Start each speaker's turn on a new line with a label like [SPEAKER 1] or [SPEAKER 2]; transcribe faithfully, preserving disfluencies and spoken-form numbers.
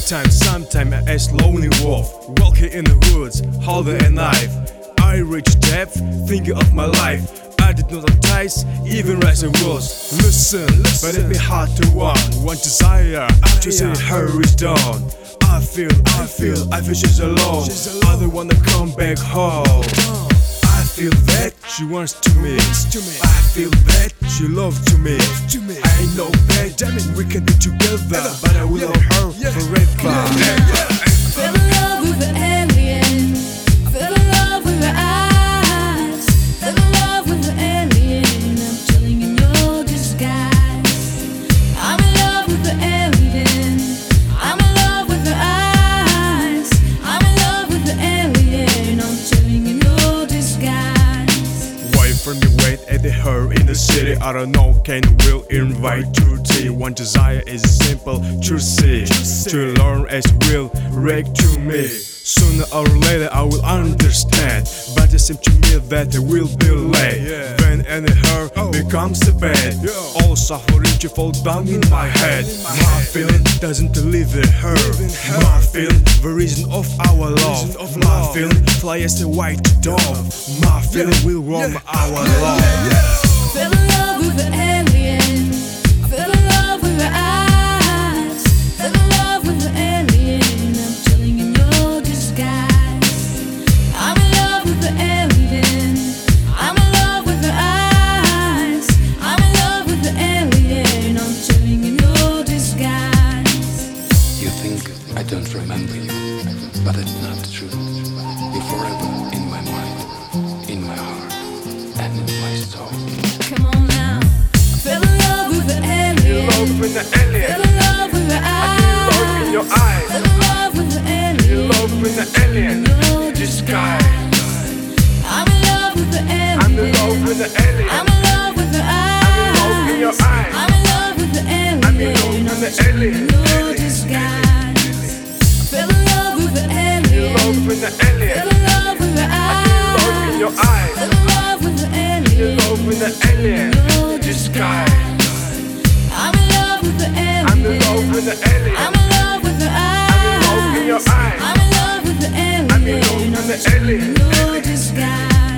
[SPEAKER 1] Sometimes, sometimes as lonely wolf, walking in the woods, holding a knife. I reach depth, thinking of my life. I did not entice, even as I was. Listen, listen, but it be hard to want. One desire, to see her is done. I feel, I feel, I feel she's alone. I don't wanna come back home. I feel that she wants to me. I feel that she loves to me. I know that we can be together, but I will love her forever.
[SPEAKER 2] Fell in love with an alien. Fell in love with her eyes. Fell in love with an alien. I'm chilling in your disguise. I'm in love with the alien. I'm in love with her eyes. I'm in love with the alien. I'm chilling in your disguise.
[SPEAKER 1] Why from me wait at her in the city? I don't know, can will invite to tea. One desire is simple to see, to learn as will react to me. Sooner or later I will understand, but it seems to me that it will be late. When and her becomes a bad, all suffering to fall down in my head. My feeling doesn't live in her. My feeling the reason of our love. My feeling fly as a white dove. My feeling will roam our love.
[SPEAKER 2] Fell in love with an alien. Fell in love with her eyes. Fell in love with the alien. I'm chilling in your disguise. I'm in love with the alien. I'm in love with her eyes. I'm in love with the alien. I'm chilling in your disguise.
[SPEAKER 3] You think I don't remember you, but it's not true. You're forever in my mind, in my heart, and in my soul.
[SPEAKER 2] Come on now. I fell in love with the alien.
[SPEAKER 1] Love with the alien.
[SPEAKER 2] Fell in love with her eyes.
[SPEAKER 1] Love in your eyes.
[SPEAKER 2] Fell in love with the alien.
[SPEAKER 1] Love with the alien.
[SPEAKER 2] Your
[SPEAKER 1] Disguise.
[SPEAKER 2] I'm in love with the alien.
[SPEAKER 1] I'm in love with the alien.
[SPEAKER 2] I'm in love with the eyes.
[SPEAKER 1] love in your eyes.
[SPEAKER 2] I'm in love with the alien.
[SPEAKER 1] I'm in love with the alien.
[SPEAKER 2] Your disguise. Fell in love with the alien.
[SPEAKER 1] Love with the alien.
[SPEAKER 2] Fell in love with the eyes.
[SPEAKER 1] Love in your eyes.
[SPEAKER 2] Fell in love with the alien.
[SPEAKER 1] Love with the alien.
[SPEAKER 2] Your disguise. I'm in love with the alien.
[SPEAKER 1] I'm in love with the alien.
[SPEAKER 2] I'm in love with the eyes.
[SPEAKER 1] Love in your eyes.
[SPEAKER 2] I'm in love with the alien.
[SPEAKER 1] I'm in love with the alien.
[SPEAKER 2] Your disguise.